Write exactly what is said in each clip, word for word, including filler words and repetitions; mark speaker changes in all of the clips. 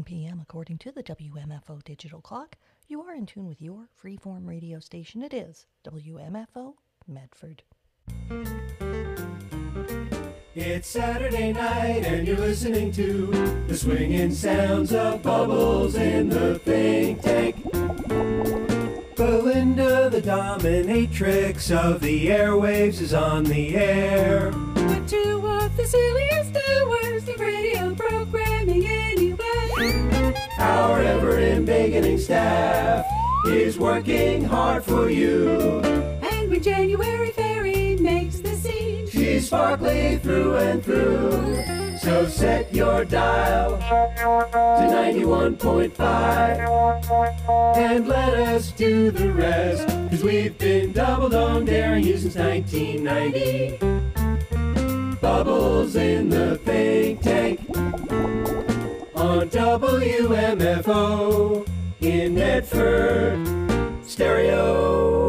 Speaker 1: p m according to the W M F O digital clock. You are in tune with your freeform radio station. It is W M F O Medford.
Speaker 2: It's Saturday night and you're listening to the swinging sounds of Bubbles in the Think Tank. Belinda, the dominatrix of the airwaves, is on the air.
Speaker 3: But two of the silliest hours of radio programming anyway.
Speaker 2: Our ever-embiggening staff is working hard for you.
Speaker 3: And when January Fairy makes the scene,
Speaker 2: she's sparkly through and through. So set your dial to ninety-one point five and let us do the rest, 'cause we've been double dong daring you since nineteen ninety. Bubbles in the Think Tank on W M F O in Medford Stereo.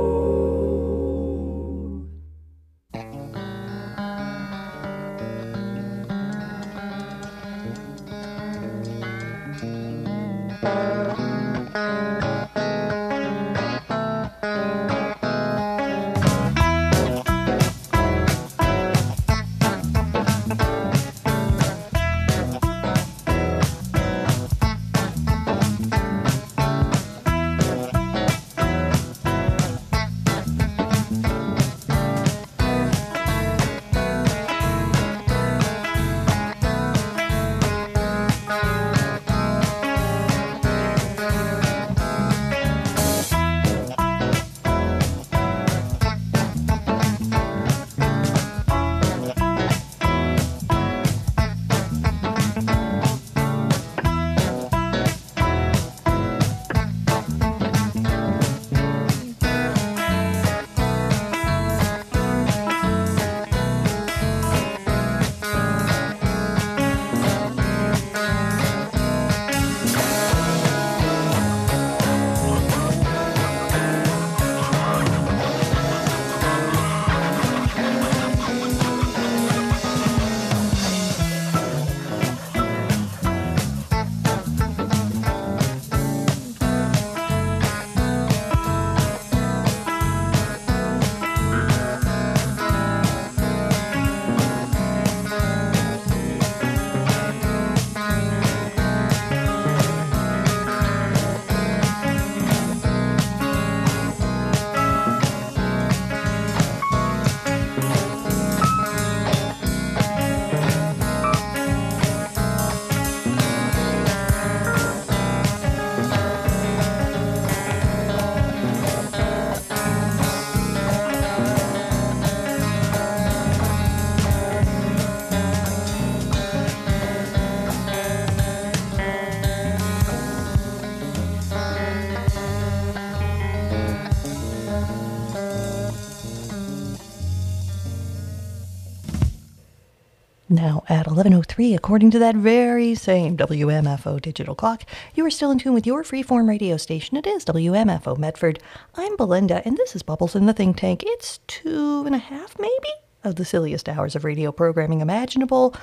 Speaker 1: Now at eleven oh three, according to that very same W M F O digital clock, you are still in tune with your freeform radio station. It is W M F O Medford. I'm Belinda, and this is Bubbles in the Think Tank. It's two and a half, maybe, of the silliest hours of radio programming imaginable.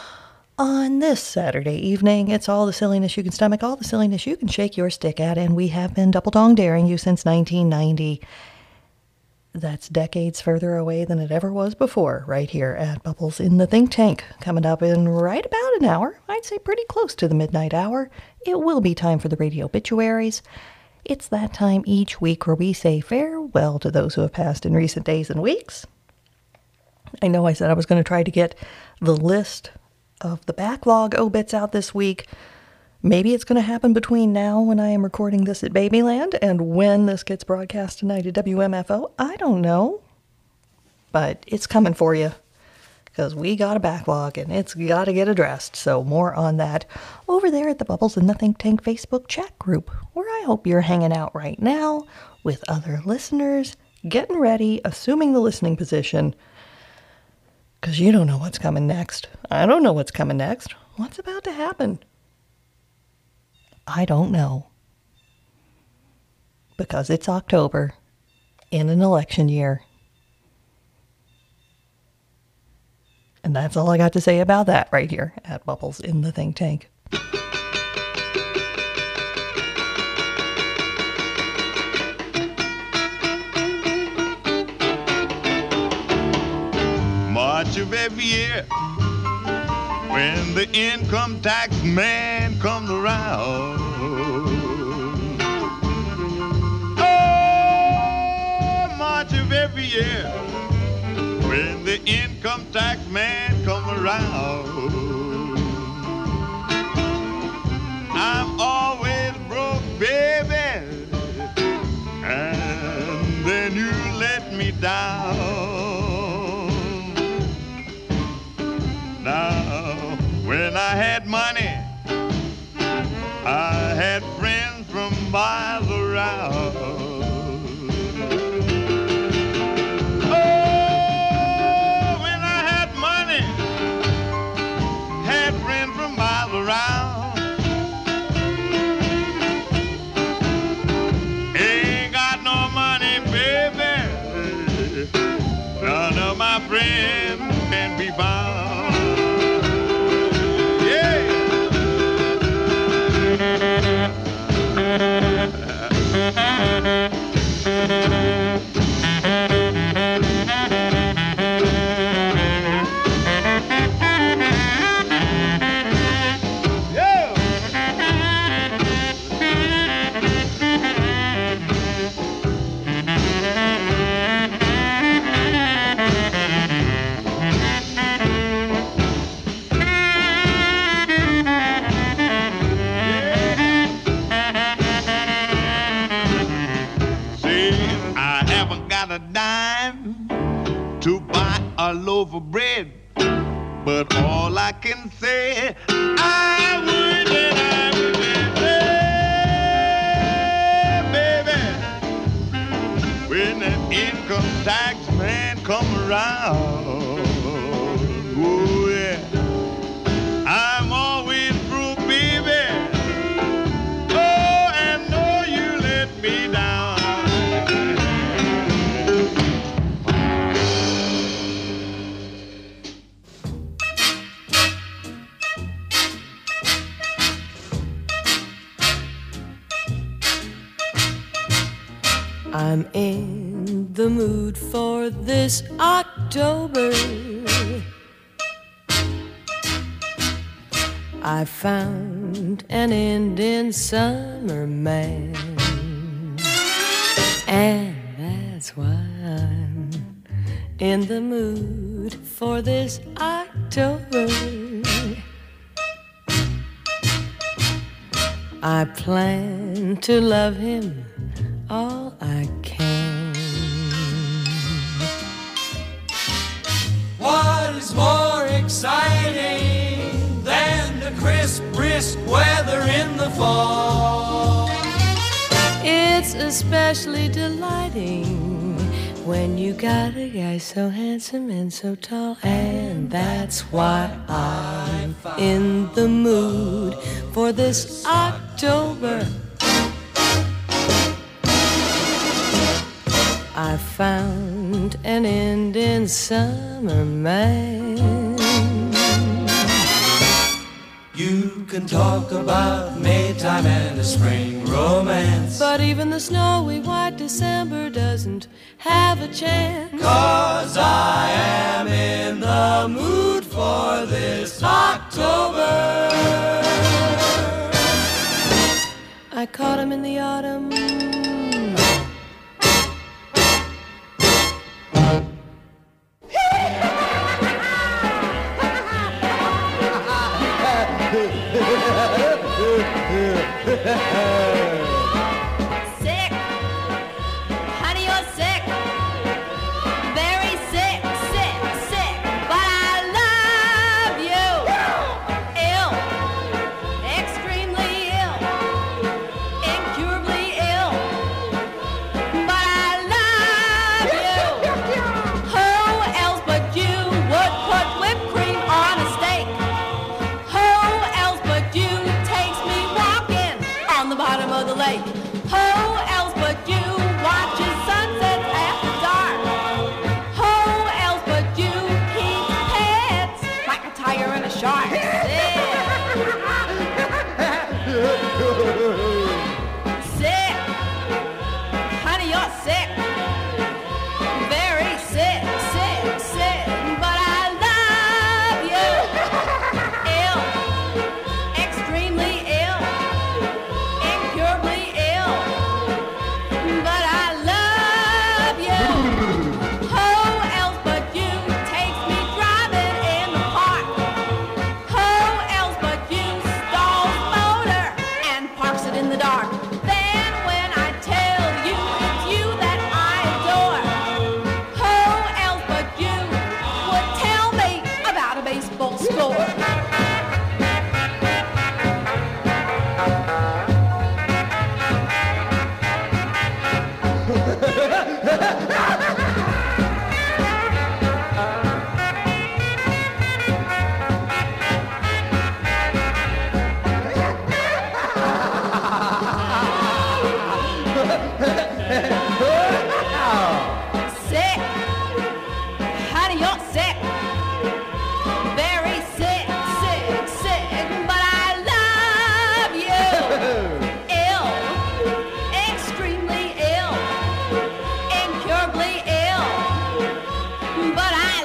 Speaker 1: On this Saturday evening, it's all the silliness you can stomach, all the silliness you can shake your stick at, and we have been double-dong daring you since nineteen ninety. That's decades further away than it ever was before, right here at Bubbles in the Think Tank. Coming up in right about an hour, I'd say pretty close to the midnight hour, it will be time for the radio obituaries. It's that time each week where we say farewell to those who have passed in recent days and weeks. I know I said I was going to try to get the list of the backlog obits out this week. Maybe it's going to happen between now when I am recording this at Babyland and when this gets broadcast tonight at W M F O. I don't know, but it's coming for you because we got a backlog and it's got to get addressed. So more on that over there at the Bubbles in the Think Tank Facebook chat group, where I hope you're hanging out right now with other listeners, getting ready, assuming the listening position, because you don't know what's coming next. I don't know what's coming next. What's about to happen? I don't know. Because it's October in an election year. And that's all I got to say about that right here at Bubbles in the Think Tank.
Speaker 4: March of every year, when the income tax man comes around. Oh, March of every year, when the income tax man comes around. I'm always broke, baby, and then you let me down. Now, when I had money, I had friends from miles around. Oh, when I had money, had friends from miles around. Ain't got no money, baby. None of my friends can be found. A dime to buy a loaf of bread, but all I can say, I would and I would say, baby, when that income tax man come around, oh yeah, I'm always through, baby. Oh, and no, you let me down.
Speaker 5: I'm in the mood for this October. I found an Indian summer man, and that's why I'm in the mood for this October. I plan to love him all I can.
Speaker 6: What is more exciting than the crisp, brisk weather in the fall?
Speaker 5: It's especially delighting when you got a guy so handsome and so tall, and that's why I'm in the mood for this October. I found an Indian summer man.
Speaker 6: You can talk about Maytime and a spring romance,
Speaker 5: but even the snowy white December doesn't have a chance.
Speaker 6: 'Cause I am in the mood for this October.
Speaker 5: I caught him in the autumn.
Speaker 7: Sick, honey, you're sick, very sick, sick, sick, but I love you. Ill, extremely ill, incurably ill, but I love you. Who else but you would put whipped cream on a steak? Who else but you takes me walking on the bottom of the lake? Who else but you watches sunsets after dark? Who else but you keeps pets like a tiger and a shark? Sick, sick, honey, you're sick, very sick, sick, sick, but I love in the dark. Then when I tell you it's you that I adore, who else but you would tell me about a baseball score? Sick. Honey, you're sick. Very sick, sick, sick. But I love you. Ill. Extremely ill. Incurably ill. But I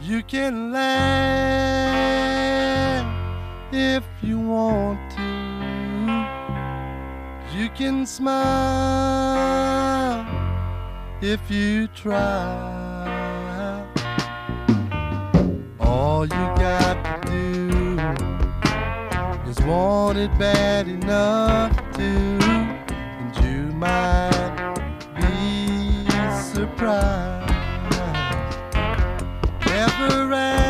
Speaker 8: You can laugh if you want to. You can smile if you try. All you got to do is want it bad enough to, and you might be surprised. Never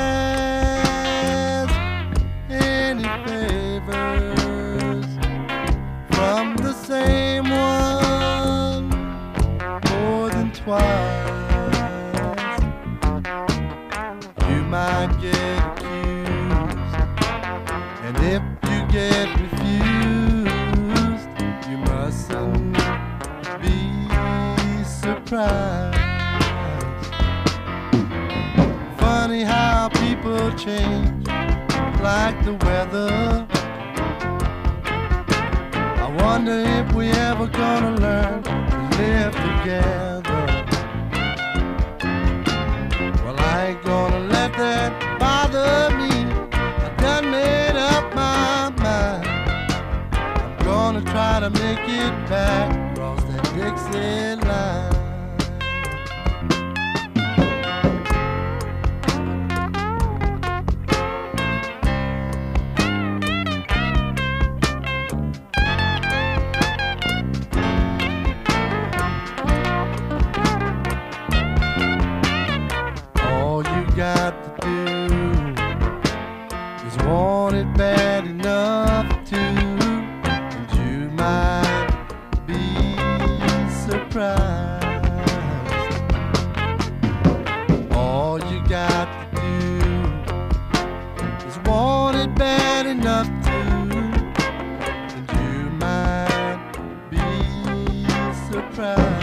Speaker 8: ask any favors from the same one more than twice. You might get accused, and if you get refused, you mustn't be surprised. Funny how people change like the weather. I wonder if we ever gonna learn to live together. Well, I ain't gonna let that bother me. I done made up my mind. I'm gonna try to make it back across that Dixie line. Got to do is want it bad enough to, and you might be surprised. All you got to do is want it bad enough to, and you might be surprised.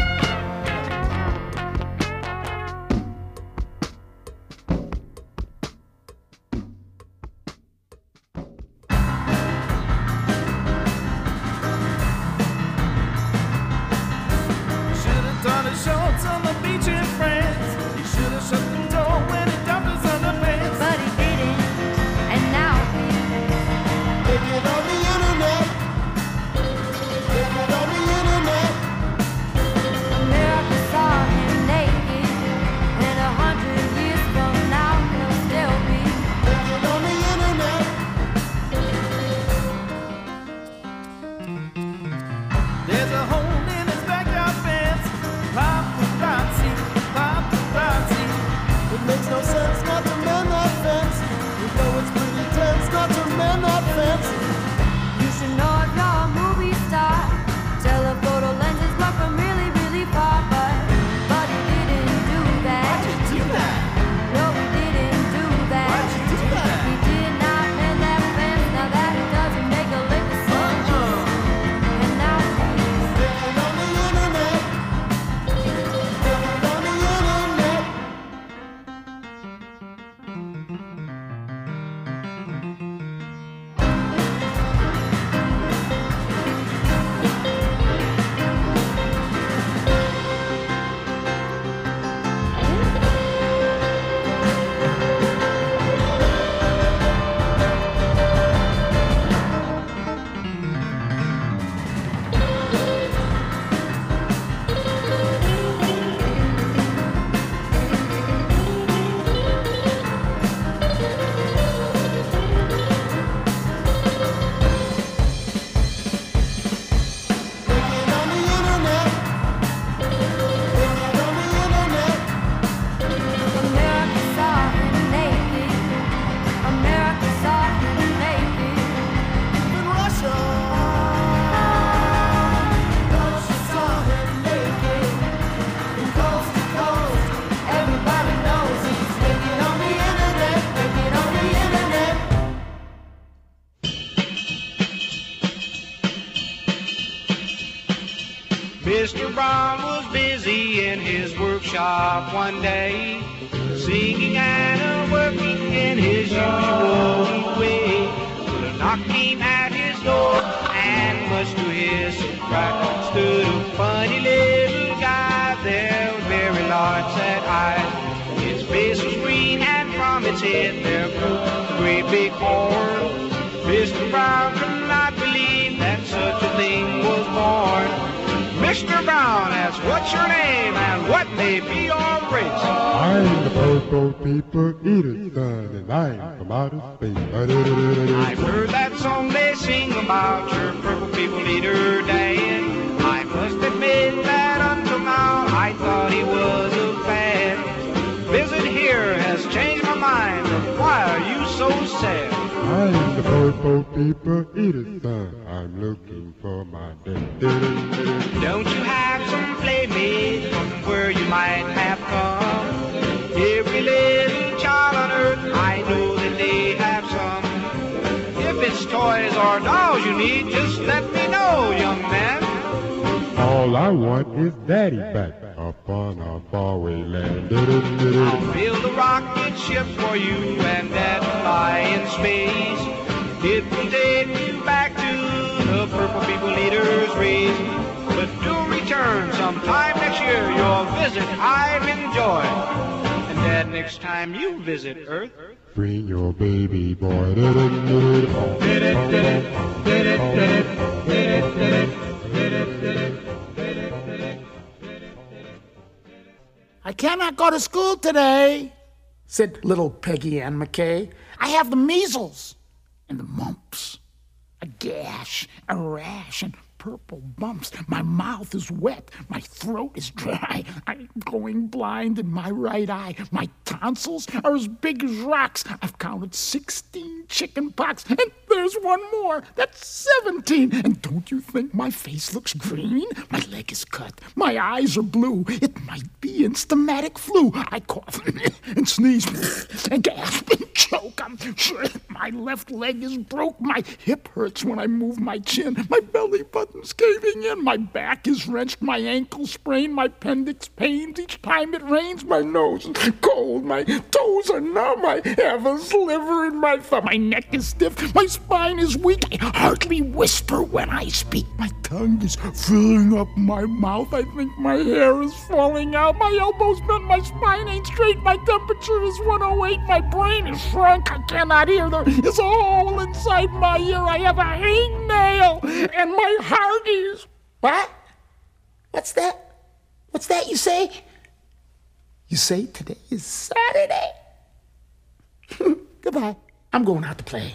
Speaker 9: Mister Brown was busy in his workshop one day, singing and a-working in his usual way. But a knock came at his door, and much to his surprise, stood a funny little guy there with very large sad eyes. His face was green his head there grew a great big horn. Mister Brown could not believe that such a thing was born. Mister Brown asked, what's your name and what may be your race?
Speaker 10: I'm the Purple People Eater's son, and I'm from outer space.
Speaker 9: I've heard that song they sing about your Purple People Eater Dad. I must admit that until now I thought he was a fad. Visit here has changed my mind. Why are you so sad?
Speaker 10: I'm the Purple People Eater's son. I'm looking for my dad.
Speaker 9: Don't you have some playmates from where you might have come? Every little child on earth, I know that they have some. If it's toys or dolls you need, just let me know, young man.
Speaker 10: All I want is Daddy back up on a faraway land.
Speaker 9: I'll build a rocket ship for you and Dad fly in space. It will take you back to the Purple People Eater's race. But do return sometime next year. Your visit I've enjoyed. And Dad, next time you visit Earth,
Speaker 10: bring your baby boy.
Speaker 11: I cannot go to school today, said little Peggy Ann McKay. I have the measles and the mumps, a gash, a rash, and purple bumps. My mouth is wet. My throat is dry. I'm going blind in my right eye. My tonsils are as big as rocks. I've counted sixteen chicken pox, and there's one more. That's seventeen. And don't you think my face looks green? My leg is cut. My eyes are blue. It might be instamatic flu. I cough and sneeze and gasp and choke. I'm sure my left leg is broke. My hip hurts when I move my chin. My belly button's caving in. My back is wrenched. My ankle sprained. My appendix pains each time it rains. My nose is cold. My toes are numb. I have a sliver in my thumb. My neck is stiff. My spine is weak. I hardly whisper when I speak. My tongue is filling up my mouth. I think my hair is falling out. My elbows bent. My spine ain't straight. My temperature is one oh eight. My brain is shrunk. I cannot hear. There is a hole inside my ear. I have a hangnail. And my heart is... What? What's that? What's that you say? You say today is Saturday? Goodbye. I'm going out to play.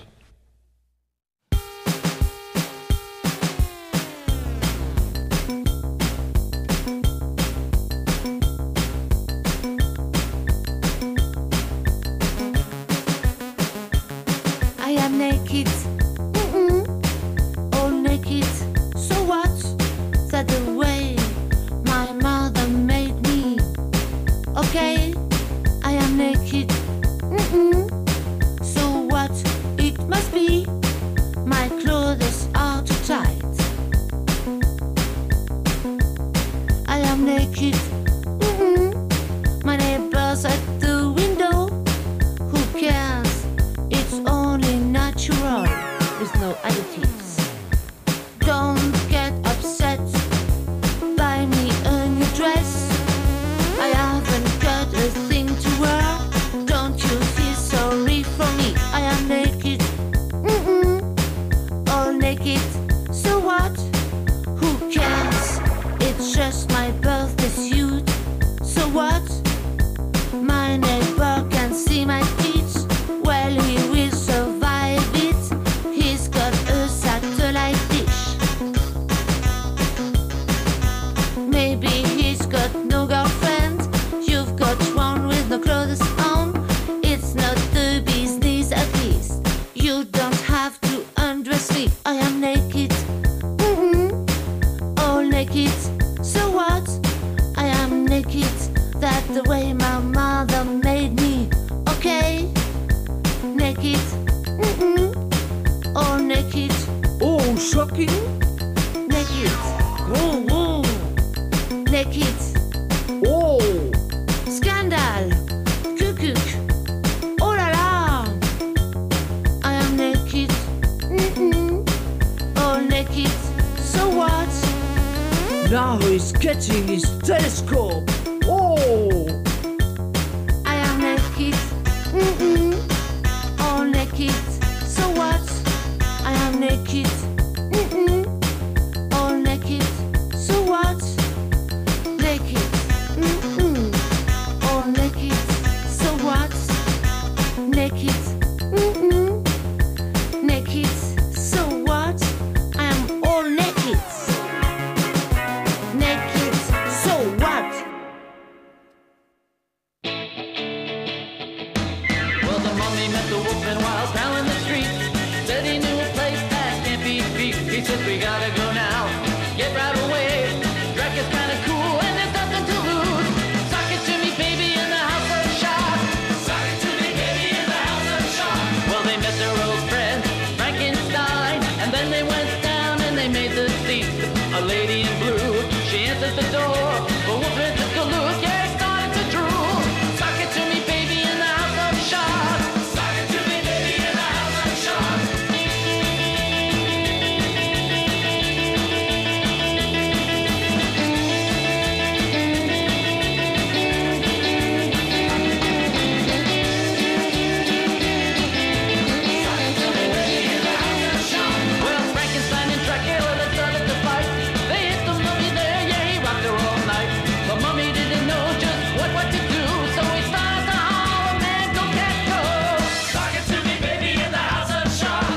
Speaker 7: I am naked, mm-mm, all naked. So what? That's the way my mother made me. Okay, I am naked, mm-mm. So what? It must be my clothes are too tight. I am naked, mm-mm. My neighbors at the window. Who cares? It's only natural, with no additives. Don't get upset, buy me a new dress. I haven't got a thing to wear. Don't you feel sorry for me? I am naked, mm-mm, all naked. So what? Who cares? It's just my birthday suit. So what? My neighbor can see my teeth. Well, he will survive it. He's got a satellite dish. Maybe he's got no girlfriend. You've got one with no clothes on. It's not the business, at least. You don't have to undress me. I am naked, mm-hmm, all naked. So what? I am naked. That's the way my mother made me. Okay, naked, mm-mm, all naked.
Speaker 11: Oh, shocking.
Speaker 7: Naked,
Speaker 11: Oh, oh,
Speaker 7: naked.
Speaker 11: oh.
Speaker 7: Scandal, cuckoo. Oh la la. I am naked, mm-mm, all naked. So what?
Speaker 5: Now he's getting his telescope. Oh!
Speaker 7: I am naked, mm-mm,
Speaker 12: the wolfman while prowling the streets. Said he knew a place that can't be beat. He said, we gotta go now, get right away. Drek is kinda cool and there's nothing to lose. Sock it to me, baby, in the house of shock. Sock it to me, baby, in the house of shock. Well, they met their old friend, Frankenstein, and then they went down and they made the seat. A lady in blue, she answered the door. The wolfman took a look, yeah, he started to drool. Sock it to me, baby, in the house of shock. Sock it to me, baby, in the house of shock. Well, Frankenstein and Dracula, they started to fight. They hit the mummy there, yeah, he rocked her all night. The mummy didn't know just what, what to do, so he started to holler, man, go cat go. Sock it to me, baby, in the house of shock.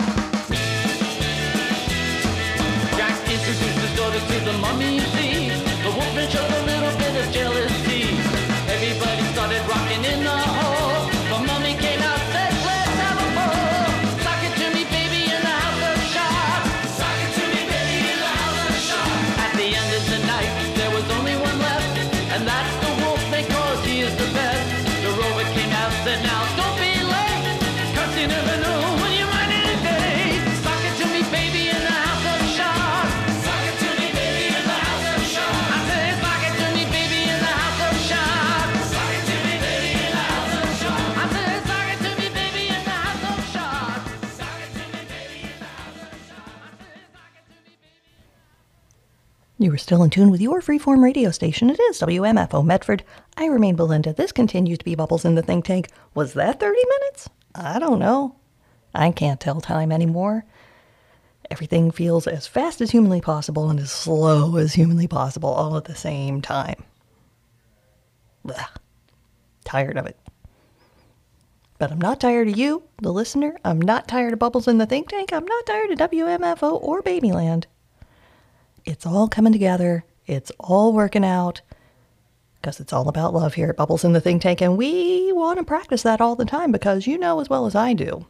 Speaker 12: Jack introduced his daughter to the mummy, you see. The wolfman showed a little bit of jealousy. Everybody started rocking in the hall. The mummy came out, said, let's have a ball. Sock it to me, baby, in the house of shock. Sock it to me, baby, in the house of shock. At the end of the night, there was only one left, and that's the wolfman, cause he is the best. The rover came out, said, now don't be late, cause you never know when you might need a day. Sock it to me, baby, in the house of shock. Sock it to me, baby, in the house of shock. I said, sock it to me, baby, in the house of shock. Sock it to me, baby, in the house of shock. I said, sock it to me, baby, in the house of shock. Sock it to me, baby, in the house of shock. I said, sock it to me, baby.
Speaker 1: You are still in tune with your freeform radio station. It is W M F O Medford. I remain Belinda. This continues to be Bubbles in the Think Tank. Was that thirty minutes? I don't know. I can't tell time anymore. Everything feels as fast as humanly possible and as slow as humanly possible all at the same time. Blah. Tired of it. But I'm not tired of you, the listener. I'm not tired of Bubbles in the Think Tank. I'm not tired of W M F O or Babyland. It's all coming together. It's all working out. Because it's all about love here at Bubbles in the Think Tank. And we want to practice that all the time because you know as well as I do.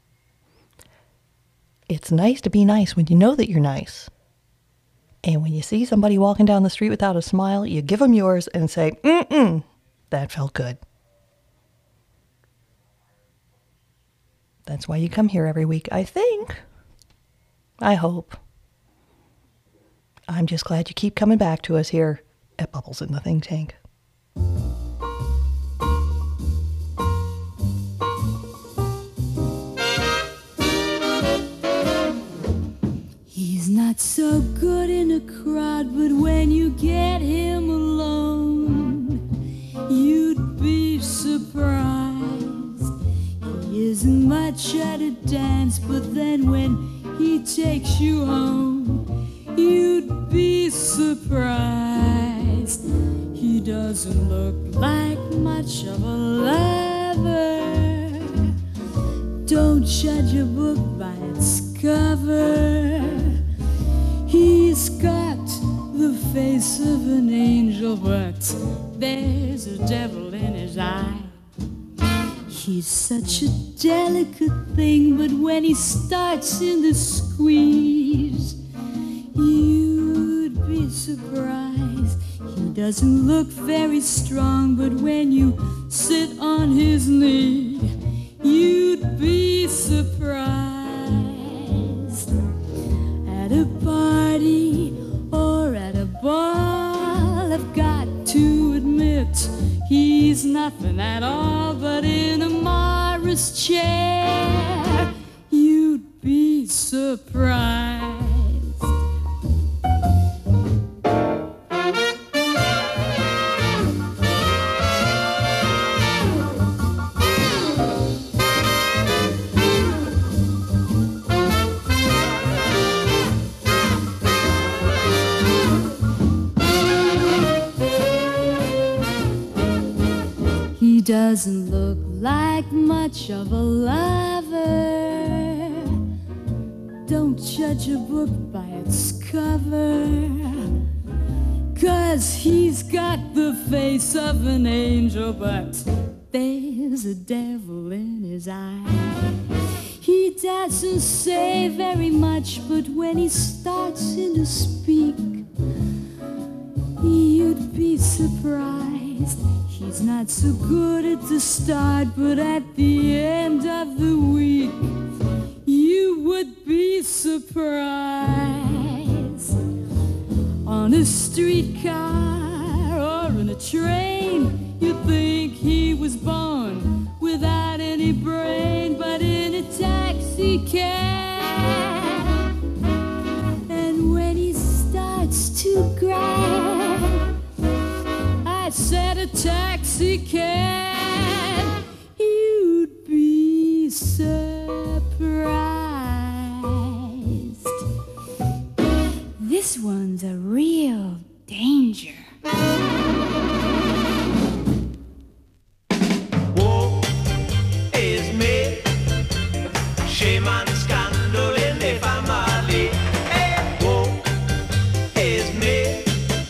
Speaker 1: It's nice to be nice when you know that you're nice. And when you see somebody walking down the street without a smile, you give them yours and say, mm-mm, that felt good. That's why you come here every week, I think. I hope. I'm just glad you keep coming back to us here at Bubbles in the Think Tank.
Speaker 3: He's not so good in a crowd, but when you get him alone, you'd be surprised. He isn't much at a dance, but then when he takes you home, you'd be surprised. He doesn't look like much of a lover. Don't judge a book by its cover. He's got the face of an angel, but there's a devil in his eye. He's such a delicate thing, but when he starts in the squeeze, you'd be surprised. He doesn't look very strong, but when you sit on his knee, you'd be surprised. At a party or at a ball, I've got to admit he's nothing at all, but in a Morris chair, you'd be surprised. He doesn't look like much of a lover. Don't judge a book by its cover, 'cause he's got the face of an angel, but there's a devil in his eye. He doesn't say very much, but when he starts in to speak, you'd be surprised. He's not so good at the start, but at the end of the week, you would be surprised. On a streetcar or in a train, you'd think he was born without any brain, but in a taxi cab, and when he starts to grab, I said a taxi cab, you'd be surprised. This one's a real danger.
Speaker 6: Woe is me, shame and scandal in the family. Hey, woe is me,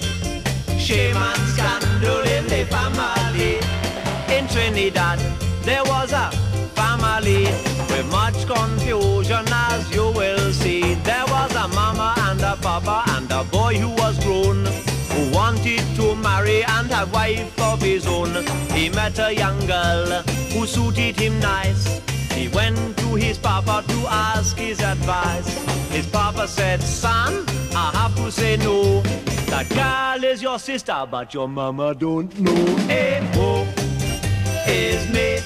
Speaker 6: shame and scandal in the family. In Trinidad, there was a family with much confusion, as you will see. There was a mama and a papa and a boy who was grown, who wanted to marry and have wife of his own. He met a young girl who suited him nice. He went to his papa to ask his advice. His papa said, son, I have to say no. That girl is your sister, but your mama don't know. Hey, woe is me,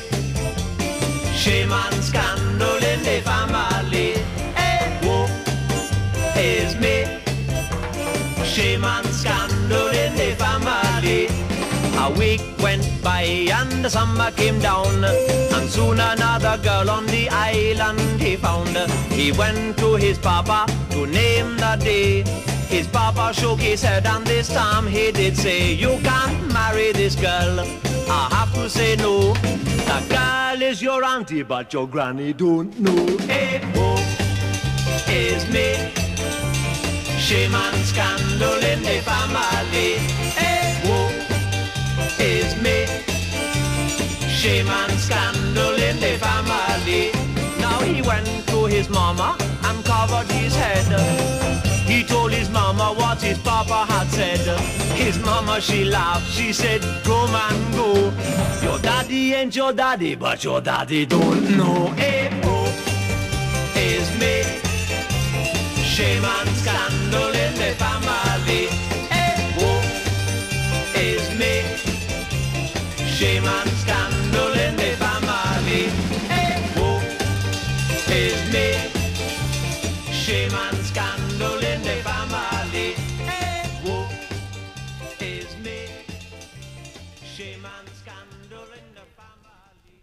Speaker 6: shame and scandal in the family. Hey, woe is me, shame and scandal in the family. A week went by and the summer came down, and soon another girl on the island he found. He went to his papa to name the day. His papa shook his head and this time he did say, you can't marry this girl, I have to say no. The girl is your auntie, but your granny don't know. Hey, woe is me, shame and scandal in the family. Hey, woe is me, shame and scandal in the family. Now he went to his mama and covered his head. He told his mama what his papa had said. His mama, she laughed, she said, go man, go. Your daddy ain't your daddy, but your daddy don't know. Hey, woe is me, shame and scandal in the family. Hey, woe is me, shame and scandal in the family. Hey, woe is me, shame and scandal in the family. Hey, woe is me, shame and scandal in the family.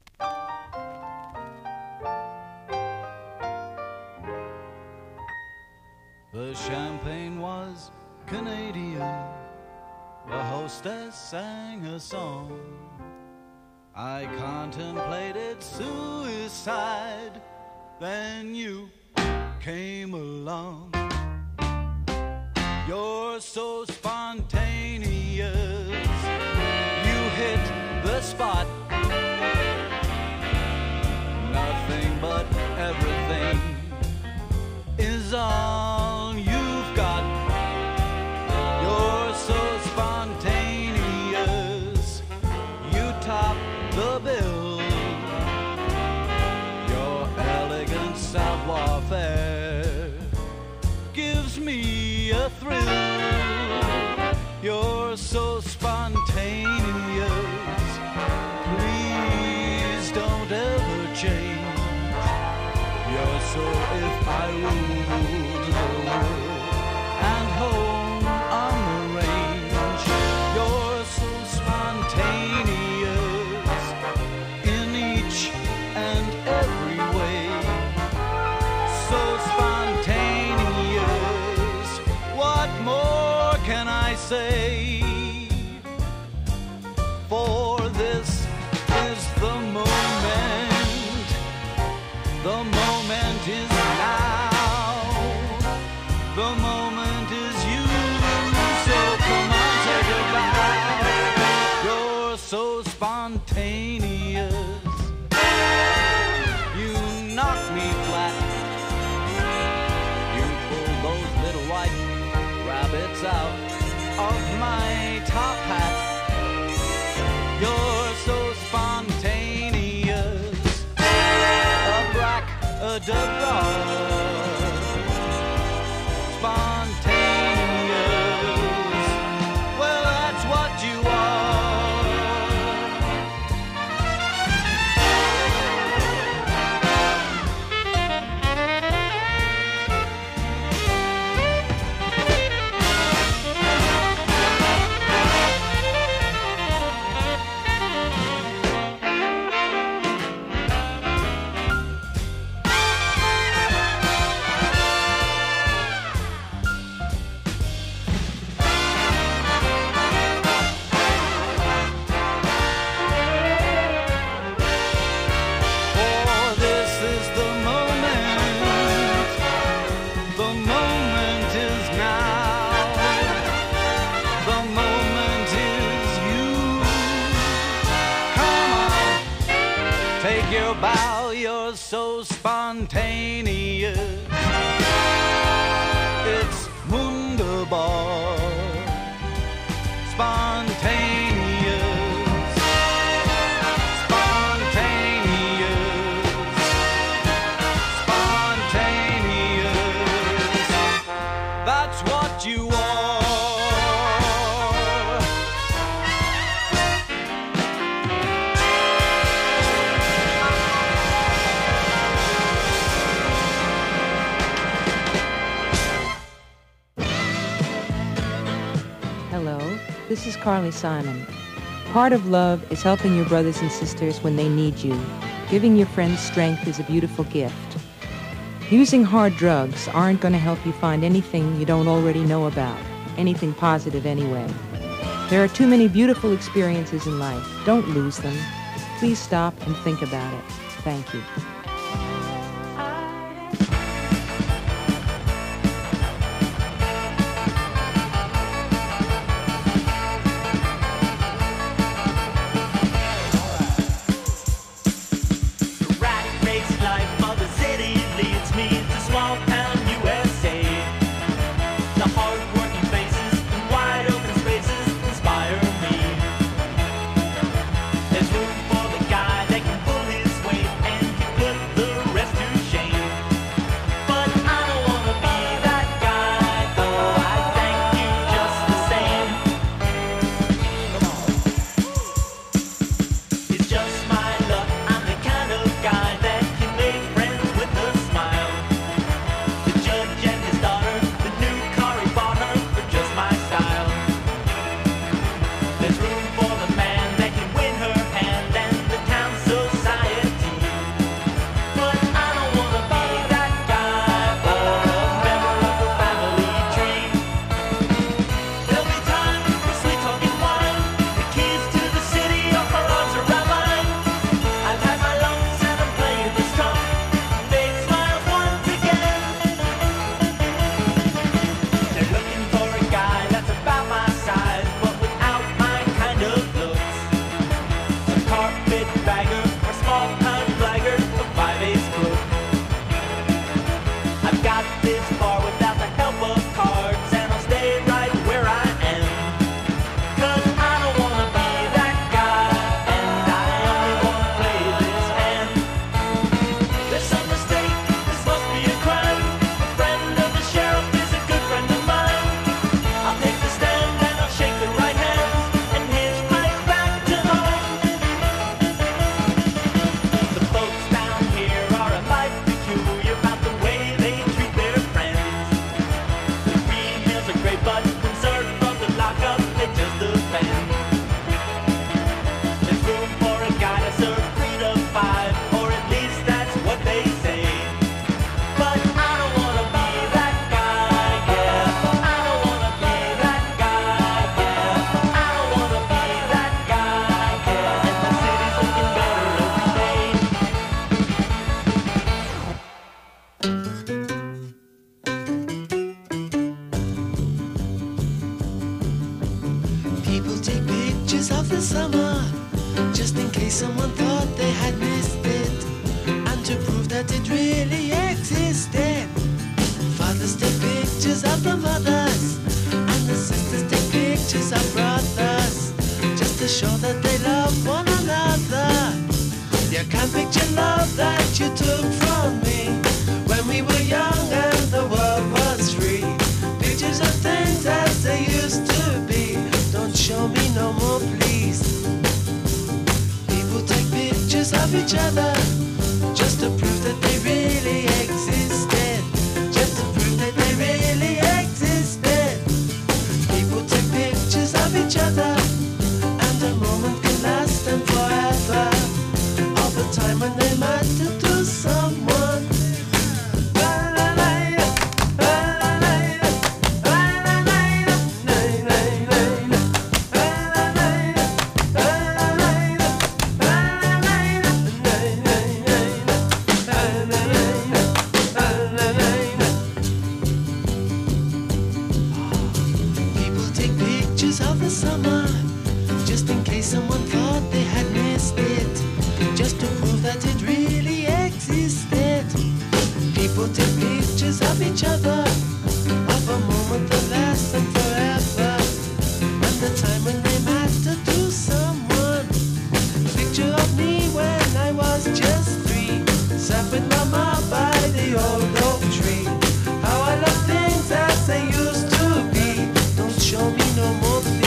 Speaker 13: The champagne was Canadian. The hostess sang a song. I contemplated suicide. Then you came along. You're so spontaneous. You hit the spot. Nothing but everything is all you've got. You're so spontaneous. You top the bill. Your elegant savoir-faire gives me a thrill. You're so spontaneous. Please don't ever change. You're so if I ruled the world and home on the range. You're so spontaneous in each and every way. So spontaneous, what more can I say? so spontaneous. You knock me flat. You pull those little white rabbits out of my top hat. You're so spontaneous. Abracadabra. Spontaneous. Well, that's what you bow, you're so spontaneous. It's wunderbar. Spontaneous. Spontaneous. Spontaneous. That's what you are.
Speaker 14: This is Carly Simon. Part of love is helping your brothers and sisters when they need you. Giving your friends strength is a beautiful gift. Using hard drugs aren't going to help you find anything you don't already know about, anything positive anyway. There are too many beautiful experiences in life. Don't lose them. Please stop and think about it. Thank you.
Speaker 6: There's room for the guy that can pull his weight and can put
Speaker 15: case someone thought they had missed it, and to prove that it really existed. Fathers take pictures of the mothers, and the sisters take pictures of brothers, just to show that they love one another. You can't picture love that you took from me when we were young and the world was free. Pictures of things as they used to be. Don't show me no more, please. People take pictures of each other just to prove that they really existed. Just to prove that they really existed. People take pictures of each other, and a moment can last them forever. All the time when they matter to someone. Summer, just in case someone thought they had missed it, just to prove that it really existed. People take pictures of each other, of a moment that lasts them forever, and the time when they matter to someone. A picture of me when I was just three, sat with mama by the old oak tree. How I love things as they used to be. Don't show me no more, please.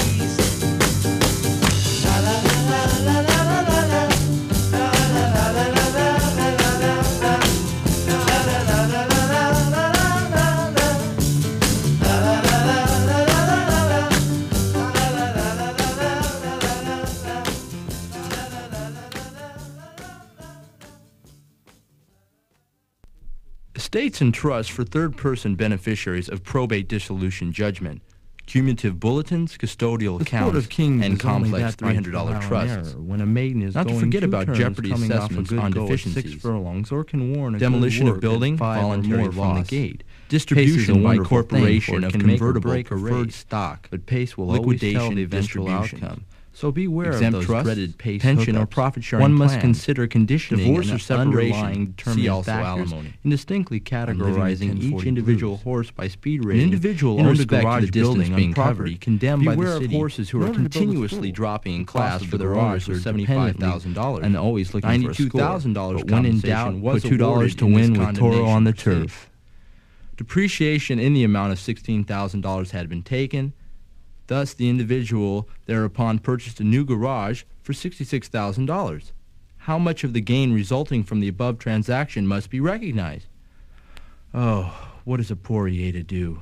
Speaker 16: Estates and trusts for third-person beneficiaries of probate dissolution judgment, cumulative bulletins, custodial
Speaker 17: The Court
Speaker 16: accounts,
Speaker 17: of Kings
Speaker 16: and
Speaker 17: is only
Speaker 16: complex
Speaker 17: that
Speaker 16: three hundred dollars
Speaker 17: right for an
Speaker 16: trusts.
Speaker 17: error when a maiden is
Speaker 16: Not to
Speaker 17: going
Speaker 16: forget
Speaker 17: two
Speaker 16: about
Speaker 17: turns
Speaker 16: jeopardy
Speaker 17: coming off a
Speaker 16: assessments
Speaker 17: good
Speaker 16: on
Speaker 17: go at
Speaker 16: deficiencies.
Speaker 17: six furlongs, or can warn a
Speaker 16: Demolition
Speaker 17: good
Speaker 16: of
Speaker 17: work
Speaker 16: building,
Speaker 17: at five or
Speaker 16: voluntary
Speaker 17: more
Speaker 16: from the
Speaker 17: loss.
Speaker 16: gate.
Speaker 17: Pace is a
Speaker 16: Distribution by
Speaker 17: wonderful
Speaker 16: corporation
Speaker 17: thing, for
Speaker 16: of
Speaker 17: it can make or
Speaker 16: convertible
Speaker 17: break a
Speaker 16: preferred
Speaker 17: race,
Speaker 16: stock,
Speaker 17: but pace will always
Speaker 16: liquidation,
Speaker 17: tell the eventual
Speaker 16: distribution.
Speaker 17: outcome. So beware
Speaker 16: Exempt
Speaker 17: of those
Speaker 16: trusts,
Speaker 17: dreaded pace
Speaker 16: pension or
Speaker 17: hookups.
Speaker 16: profit sharing
Speaker 17: One must
Speaker 16: plans,
Speaker 17: consider conditioning
Speaker 16: divorce
Speaker 17: and
Speaker 16: or separation,
Speaker 17: underlying
Speaker 16: see
Speaker 17: determining
Speaker 16: also
Speaker 17: factors
Speaker 16: alimony,
Speaker 17: in distinctly
Speaker 16: and living
Speaker 17: categorizing
Speaker 16: in
Speaker 17: each
Speaker 16: ten forty
Speaker 17: individual
Speaker 16: blues.
Speaker 17: horse by speed
Speaker 16: An
Speaker 17: rating.
Speaker 16: individual
Speaker 17: in
Speaker 16: owned a
Speaker 17: respect to
Speaker 16: garage
Speaker 17: the
Speaker 16: building
Speaker 17: building
Speaker 16: on
Speaker 17: on
Speaker 16: property
Speaker 17: property
Speaker 16: condemned by
Speaker 17: Beware
Speaker 16: the
Speaker 17: of
Speaker 16: city
Speaker 17: horses who
Speaker 16: in
Speaker 17: are
Speaker 16: order to build a
Speaker 17: continuously
Speaker 16: school.
Speaker 17: dropping in
Speaker 16: The
Speaker 17: class
Speaker 16: cost of
Speaker 17: for
Speaker 16: the
Speaker 17: their
Speaker 16: garage
Speaker 17: owners
Speaker 16: was
Speaker 17: or
Speaker 16: seventy-five thousand dollars,
Speaker 17: and always looking for a
Speaker 16: ninety-two thousand
Speaker 17: score.
Speaker 16: dollars
Speaker 17: But when in doubt,
Speaker 16: compensation
Speaker 17: was
Speaker 16: was two dollars
Speaker 17: awarded
Speaker 16: to
Speaker 17: in this
Speaker 16: win with Toro on the
Speaker 17: condemnation
Speaker 16: turf. Depreciation in the amount of sixteen thousand dollars had been taken. Thus, the individual thereupon purchased a new garage for sixty-six thousand dollars. How much of the gain resulting from the above transaction must be recognized? Oh, what is a Poirier to do?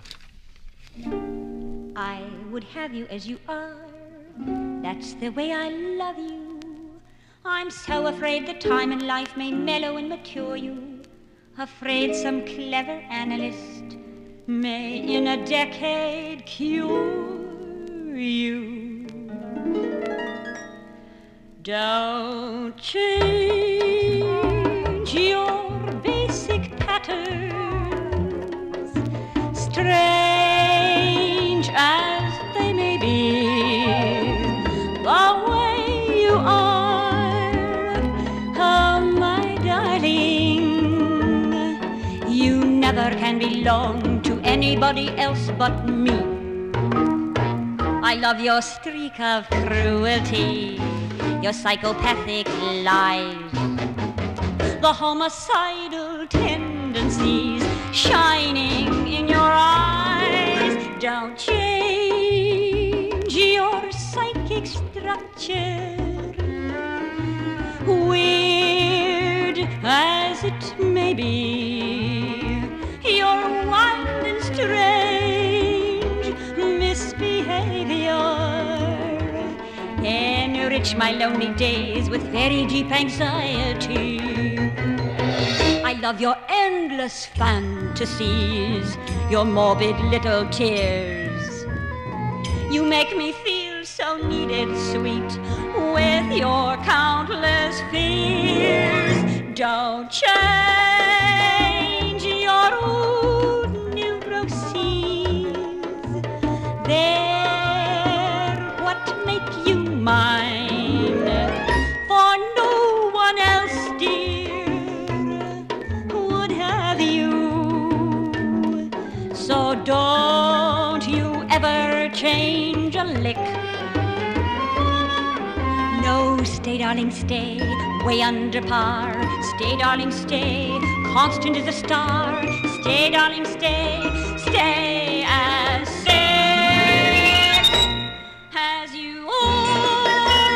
Speaker 18: I would have you as you are. That's the way I love you. I'm so afraid that time and life may mellow and mature you. Afraid some clever analyst may in a decade cure you. Don't change your basic patterns, strange as they may be. The way you are, oh my darling, you never can belong to anybody else but me. I love your streak of cruelty, your psychopathic lies, the homicidal tendencies shining in your eyes. Don't change your psychic structure, weird as it may be. You're wild and strange misbehavior enrich my lonely days with very deep anxiety. I love your endless fantasies, your morbid little tears. You make me feel so needed, sweet, with your countless fears. Don't change your rude neuroses. They're what make you mine. For Stay, darling, stay, way under par. Stay, darling, stay, constant as a star. Stay, darling, stay, stay as safe as you are.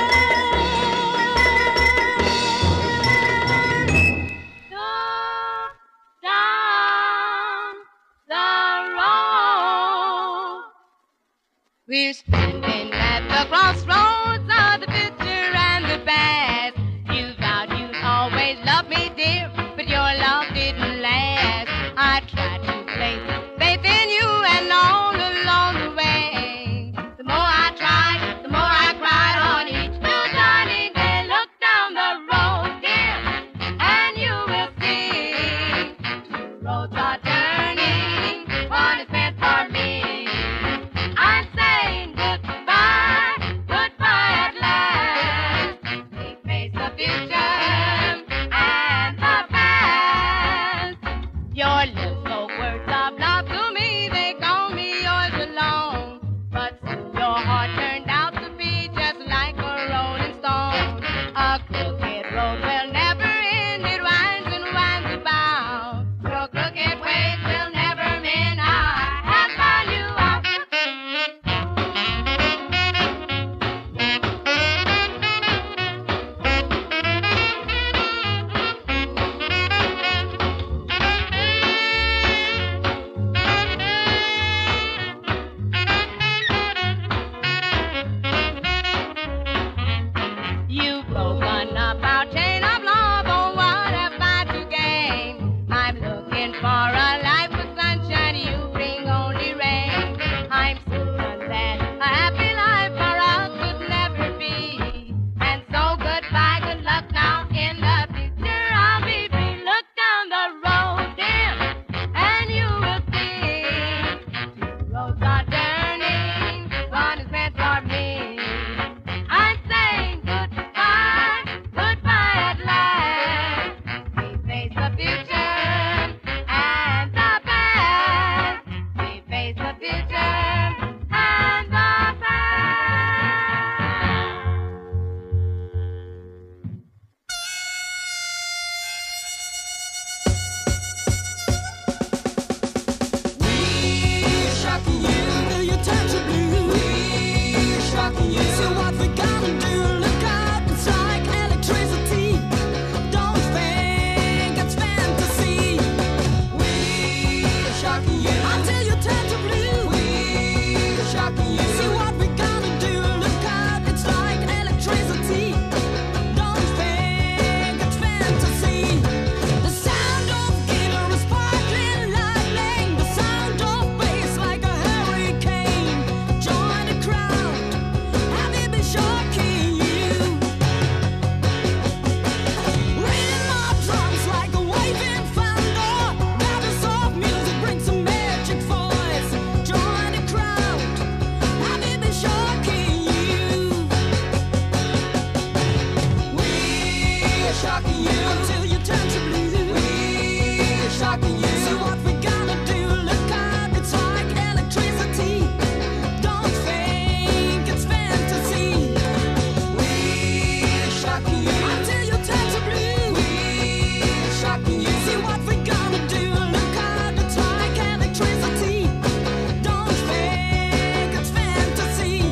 Speaker 7: Down the road, we're standing at the crossroads of the future and the past. You vowed you'd always love me, dear, but your love didn't last. I tried to place faith in you, and all along the way, the more I tried, the more I cried on each new dawning day. Look down the road, dear, and you will see two roads are turning, one is meant for me. I'm saying goodbye, goodbye at last. We face the future and the past. Your lips spoke words of love to me, they called me yours alone. But soon your heart turned out to be just like a rolling stone. A crooked road will never end, it winds and winds about. Your crooked ways will never mend. I have found you out. You've broken up our chain of love, oh what have I to gain? I'm looking for a life with sunshine, you bring only rain. I'm certain that a happy life for us could never be. And so goodbye, good luck now, in the future I'll be free. Look down the road, dear, and you will see two roads are turning, one is meant for me. I'm saying goodbye, goodbye at last. We face the future and the past. We face the future and the past.
Speaker 15: We're shocking you. Do you touch the blue? We're shocking you. So what we gonna do? Look out, it's like electricity. Don't think it's fantasy. We're shocking you. Until you turn to blue. We're shocking you. See what we gonna do? Look out, it's like electricity. Don't think it's fantasy. The sound of glitter is sparkling lightning. The sound of bass like a hurricane. Join the crowd. Have it be shocking you. Rhythm of drums like a waving thunder. Battles of music brings some magic voice. Join the crowd. Have it be shocking you. We're shocking you until you turn to blue. We're shocking you. So what we gonna do? Look out, it's like electricity. Don't think it's fantasy. We're shocking you until you turn to blue. We're shocking you. See what we gonna do? Look out, it's like electricity. Don't think it's fantasy.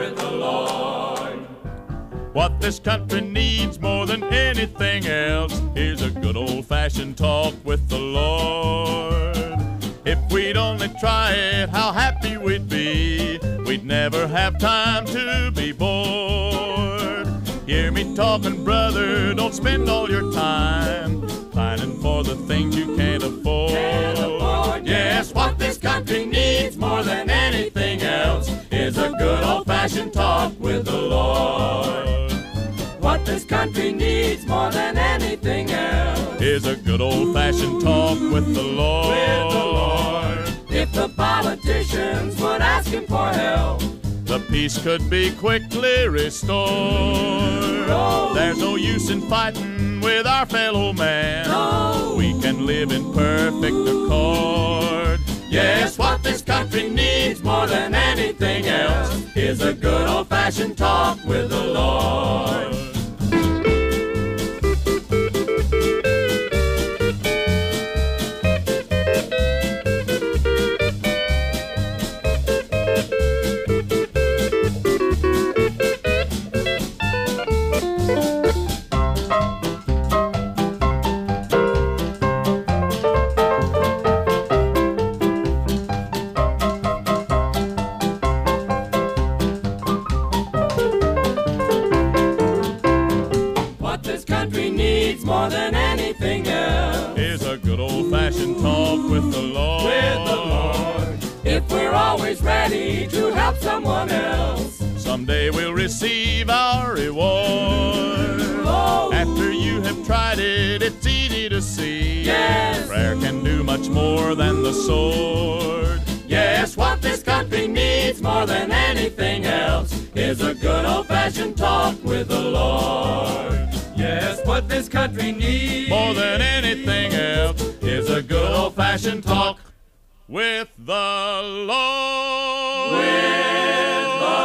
Speaker 19: with the Lord.
Speaker 20: What this country needs more than anything else is a good old-fashioned talk with the Lord. If we'd only try it, how happy we'd be. We'd never have time to be bored. Hear me talking, brother, don't spend all your time planning for the things you can't afford.
Speaker 19: Can't afford,
Speaker 20: yes, what this country needs more than anything else is a good old-fashioned talk with the Lord.
Speaker 19: What this country needs more than anything else
Speaker 20: is a good old-fashioned talk with the Lord.
Speaker 19: With the Lord. If the politicians would ask him for help,
Speaker 20: the peace could be quickly restored.
Speaker 19: No.
Speaker 20: There's no use in fighting with our fellow man.
Speaker 19: No.
Speaker 20: We can live in perfect accord. Yes, what this country needs more than anything else is a good old-fashioned talk with the Lord.
Speaker 19: more than anything else
Speaker 20: is a good old-fashioned talk with the Lord.
Speaker 19: With the Lord. If we're always ready to help someone else,
Speaker 20: someday we'll receive our reward.
Speaker 19: Oh.
Speaker 20: After you have tried it, it's easy to see.
Speaker 19: Yes.
Speaker 20: Prayer can do much more than the sword.
Speaker 19: Yes, what this country needs more than anything else is a good old-fashioned talk with the Lord. Yes, what this country needs
Speaker 20: more than anything else is a good old-fashioned talk with the Lord.
Speaker 19: With the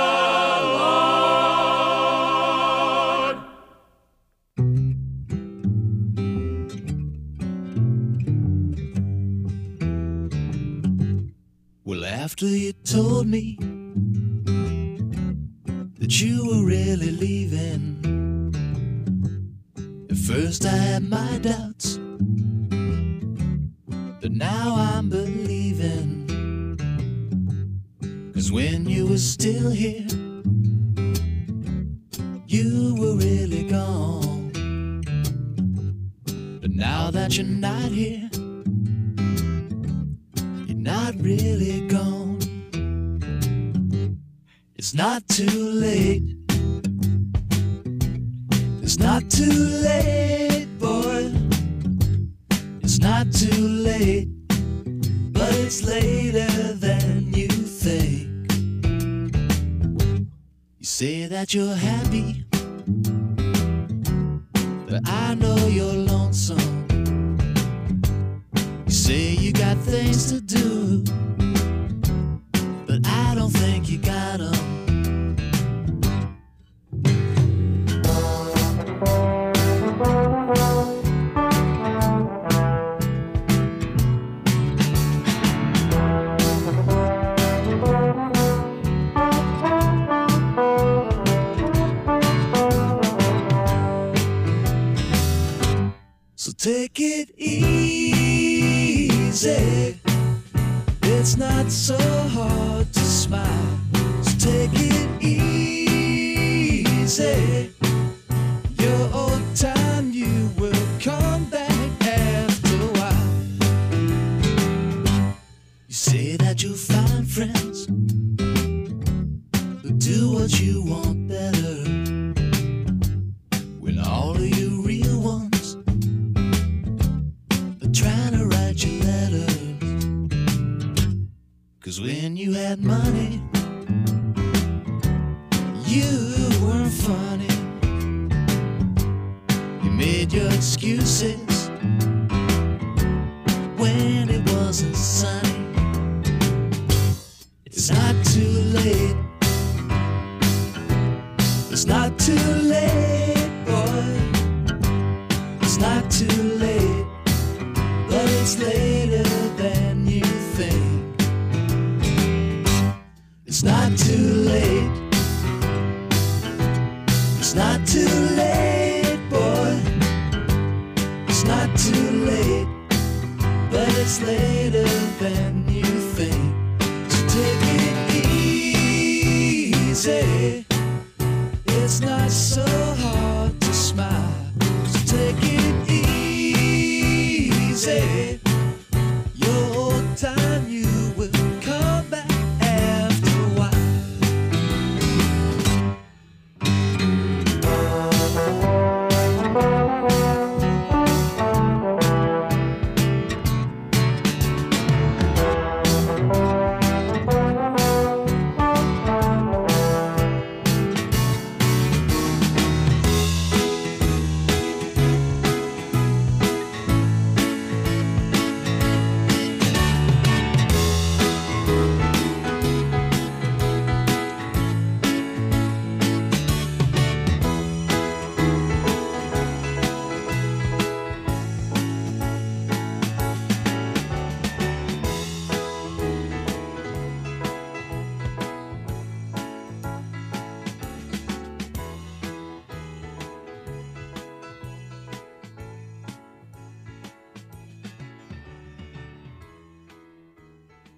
Speaker 19: Lord.
Speaker 15: Well, after you told me that you were really leaving, at first I had my doubts, but now I'm believing. 'Cause when you were still here, you were really gone. But now that you're not here, you're not really gone. It's not too late. It's not too late, boy. It's not too late, but it's later than you think. You say that you're happy, but I know you're lonesome. You say you got things to do, but I don't think you got them. So take it easy. It's not so hard to smile. So take it easy. Your old time, you will come back after a while. You say that you'll find friends who do what you want better, when all of you real ones are trying to write you letters. 'Cause when you had money, you weren't funny. You made your excuses